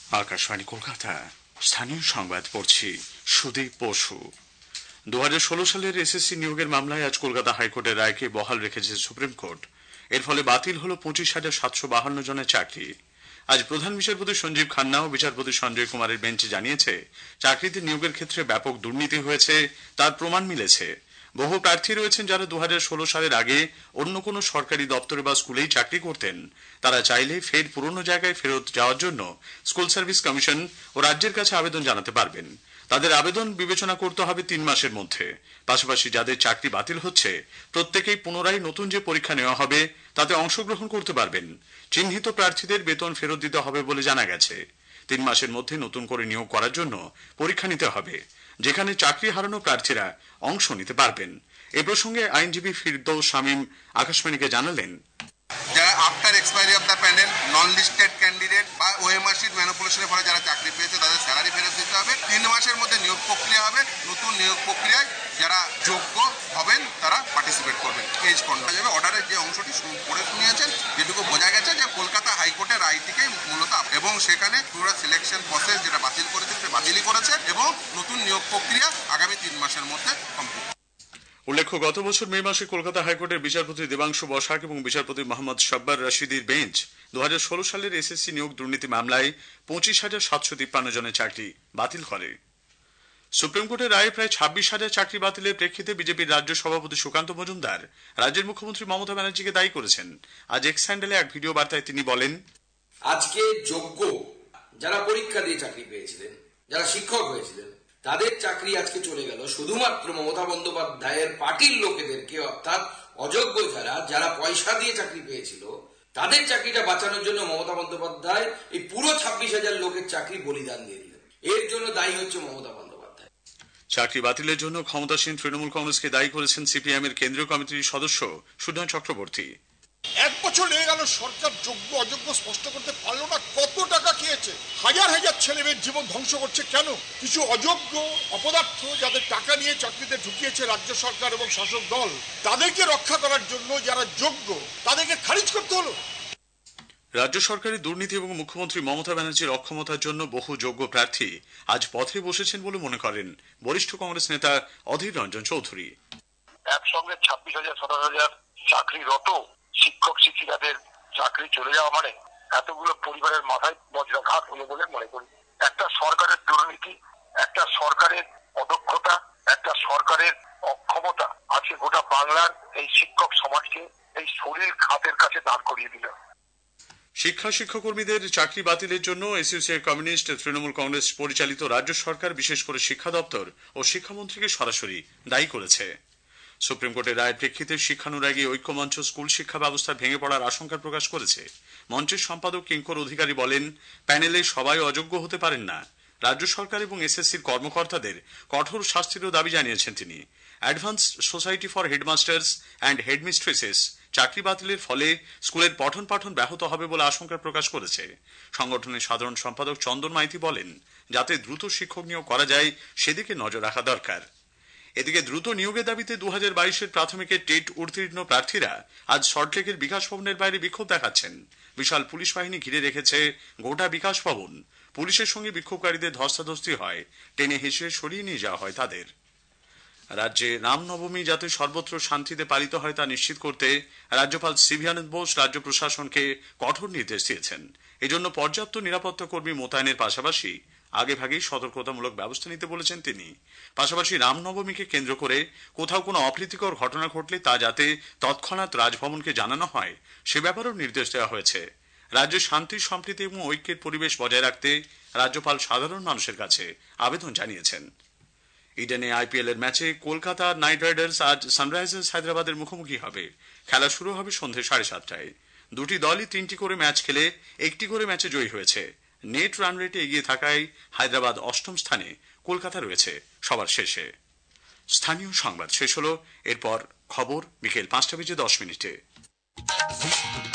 আকাশবাণী কলকাতা, স্থানীয় সংবাদ পড়ছি সুদীপ বসু। 2016 সালের এসএসসি নিয়োগের মামলায় আজ কলকাতা হাইকোর্টের রায়কে বহাল রেখেছে সুপ্রিম কোর্ট। এর ফলে বাতিল হল 25,752 জনের চাকরি। আজ প্রধান বিচারপতি সঞ্জীব খান্না ও বিচারপতি সঞ্জয় কুমারের বেঞ্চ জানিয়েছে, চাকরিতে নিয়োগের ক্ষেত্রে ব্যাপক দুর্নীতি হয়েছে, তার প্রমাণ মিলেছে। বহু প্রার্থী রয়েছেন যারা 2016 সালের আগে অন্য কোনো সরকারি দপ্তরে বা স্কুলেই চাকরি করতেন। তারা চাইলে ফের পুরনো জায়গায় ফেরত যাওয়ার জন্য স্কুল সার্ভিস কমিশন ও রাজ্যের কাছে আবেদন জানাতে পারবেন। তাদের আবেদন বিবেচনা করতে হবে 3 মাসের মধ্যে। পাশাপাশি যাদের চাকরি বাতিল হচ্ছে, প্রত্যেকেই পুনরায় নতুন যে পরীক্ষা নেওয়া হবে তাতে অংশগ্রহণ করতে পারবেন। চিহ্নিত প্রার্থীদের বেতন ফেরত দিতে হবে বলে জানা গেছে। 3 মাসের মধ্যে নতুন করে নিয়োগ করার জন্য পরীক্ষা নিতে হবে, যেখানে চাকরি হারানো প্রার্থীরা অংশ নিতে পারবেন। এ প্রসঙ্গে আইনজীবী ফিরদৌস শামীম আকাশবাণীকে জানালেন, যারা after expiry of the panel non listed candidate বা ওএমআর শিট ম্যানিপুলেশনের ফলে যারা চাকরি পেয়েছে তাদের স্যালারি ফেরত দিতে হবে। 3 মাসের মধ্যে নিয়োগ প্রক্রিয়া হবে। নতুন নিয়োগ প্রক্রিয়ায় যারা যোগ্য হবেন তারা পার্টিসিপেট করবেন। এজ কন্ট্রোল যাবে। অর্ডারের যে অংশটি পড়ে শুনিয়েছেন, যেটুকু বোঝা গেছে যে কলকাতা হাইকোর্টের রায়টিকেই মূলত এবং সেখানে পুরো সিলেকশন প্রসেস যেটা বাতিল করেছে সেটা বাতিলই করেছে এবং নতুন নিয়োগ প্রক্রিয়া আগামী 3 মাসের মধ্যে কমপ্লিট। উল্লেখ্য, গত বছর মে মাসে কলকাতা হাইকোর্টের বিচারপতি দেবাংশু বসাক এবং বিচারপতি মোহাম্মদ শাব্বার রশিদির বেঞ্চ 2016 সালের এসএসসি নিয়োগ দুর্নীতি মামলায় 25,753 জনের চাকরি বাতিল করে। সুপ্রিম কোর্টের রায়ে প্রায় 26,000 চাকরি বাতিলের প্রেক্ষিতে বিজেপির রাজ্য সভাপতি সুকান্ত মজুমদার রাজ্যের মুখ্যমন্ত্রী মমতা ব্যানার্জিকে দায়ী করেছেন। আজ এক্স হ্যান্ডেলে এক ভিডিও বার্তায় তিনি বলেন, আজকে যোগ্য যারা পরীক্ষা দিয়ে চাকরি পেয়েছিলেন, যারা শিক্ষক হয়েছিলেন, তাদের চাকরি আজকে চলে গেল শুধুমাত্র মমতা বন্দ্যোপাধ্যায়ের পার্টির লোকেদেরকে, অর্থাৎ অযোগ্য যারা পয়সা দিয়ে চাকরি পেয়েছিল তাদের চাকরিটা বাঁচানোর জন্য মমতা বন্দ্যোপাধ্যায় এই পুরো 26,000 লোকের চাকরি বলিদান দিয়ে দিলেন। এর জন্য দায়ী হচ্ছে মমতা বন্দ্যোপাধ্যায়। চাকরি বাতিলের জন্য ক্ষমতাসীন তৃণমূল কংগ্রেসকে দায়ী করেছেন সিপিএম এর কেন্দ্রীয় কমিটির সদস্য সুধন চক্রবর্তী। 1 বছর লেগে গেল, সরকার যোগ্য অযোগ্য স্পষ্ট করতে পারলো না। কত টাকা খেয়েছে, হাজার হাজার ছেলে মেয়ের জীবন ধ্বংস করছে। কেন? কিছু অযোগ্য অপদার্থ যাদের টাকা নিয়ে চাকরিতে ঢুকিয়েছে রাজ্য সরকার এবং শাসক দল, তাদেরকে রক্ষা করার জন্য যারা যোগ্য তাদেরকে খারিজ করতে হলো। রাজ্য সরকারের দুর্নীতি এবং মুখ্যমন্ত্রী মমতা ব্যানার্জির অক্ষমতার জন্য বহু যোগ্য প্রার্থী আজ পথে বসেছেন বলে মনে করেন বরিষ্ঠ কংগ্রেস নেতা অধীর রঞ্জন চৌধুরী। একসঙ্গে 26,000-27,000 চাকরিরত শিক্ষক শিক্ষিকাদের চাকরি চলে যাওয়া মানে এতগুলো পরিবারের মাথায় বজ্রাঘাত হলো বলে মনে করি। একটা সরকারের দুর্নীতি, একটা সরকারের অদক্ষতা, একটা সরকারের অক্ষমতা আছে গোটা বাংলার এই শিক্ষক সমাজকে এই শরীর খাতের কাছে দাঁড় করিয়ে দিল। শিক্ষাকর্মীদের চাকরি বাতিলের জন্য এসইউসিআই কমিউনিস্ট তৃণমূল কংগ্রেস পরিচালিত রাজ্য সরকার, বিশেষ করে শিক্ষা দপ্তর ও শিক্ষামন্ত্রীকে সরাসরি দায়ী করেছে। সুপ্রিম কোর্টের রায়ের প্রেক্ষিতে শিক্ষানুরাগী ঐক্যমঞ্চ স্কুল শিক্ষা ব্যবস্থা ভেঙে পড়ার আশঙ্কা প্রকাশ করেছে। মঞ্চের সম্পাদক কিঙ্কর অধিকারী বলেন, প্যানেলে সবাই অযোগ্য হতে পারেন না। রাজ্য সরকার এবং এসএসসির কর্মকর্তাদের কঠোর শাস্তিরও দাবি জানিয়েছেন তিনি। Advance society for headmasters and headmistresses চাকরি বাতিলের ফলে স্কুলের পঠন পাঠন ব্যাহত হবে বলে আশঙ্কা প্রকাশ করেছে। সংগঠনের সাধারণ সম্পাদক চন্দন মাইতি বলেন, যাতে দ্রুত শিক্ষক নিয়োগ করা যায় সেদিকে নজর রাখা দরকার। এদিকে দ্রুত নিয়োগের দাবিতে 2022-এর প্রাথমিকের টেট উত্তীর্ণ প্রার্থীরা আজ সল্টলেকের বিকাশ ভবনের বাইরে বিক্ষোভ দেখাচ্ছেন। বিশাল পুলিশ বাহিনী ঘিরে রেখেছে গোটা বিকাশ ভবন। পুলিশের সঙ্গে বিক্ষোভকারীদের ধস্তাধস্তি হয়, টেনে হেসে সরিয়ে নিয়ে যাওয়া হয় তাদের। রাজ্যে রামনবমী যাতে সর্বত্র শান্তিতে পালিত হয় তা নিশ্চিত করতে রাজ্যপাল সিভি আনন্দ বোস রাজ্য প্রশাসনকে কঠোর নির্দেশ দিয়েছেন। এজন্য পর্যাপ্ত নিরাপত্তা কর্মী মোতায়েনের পাশাপাশি আগেভাগেই সতর্কতামূলক ব্যবস্থা নিতে বলেছেন তিনি। পাশাপাশি রামনবমীকে কেন্দ্র করে কোথাও কোনো অপ্রীতিকর ঘটনা ঘটলে তা যাতে তৎক্ষণাৎ রাজভবনকে জানানো হয় সে ব্যাপারেও নির্দেশ দেওয়া হয়েছে। রাজ্যে শান্তি, সম্প্রীতি এবং ঐক্যের পরিবেশ বজায় রাখতে রাজ্যপাল সাধারণ মানুষের কাছে আবেদন জানিয়েছেন। ইডেনে আইপিএল এর ম্যাচে কলকাতা নাইট রাইডার্স আজ সানরাইজার্স হায়দ্রাবাদের মুখোমুখি হবে। খেলা শুরু হবে সন্ধ্যে 7:30টায়। দুটি দলই 3টি করে ম্যাচ খেলে 1টি করে ম্যাচে জয়ী হয়েছে। নেট রান রেটে এগিয়ে থাকায় হায়দ্রাবাদ 8ম স্থানে, কলকাতা রয়েছে সবার শেষে। স্থানীয় সংবাদ শেষ হলো। এরপর খবর বিকেল 5টা বেজে 10 মিনিটে।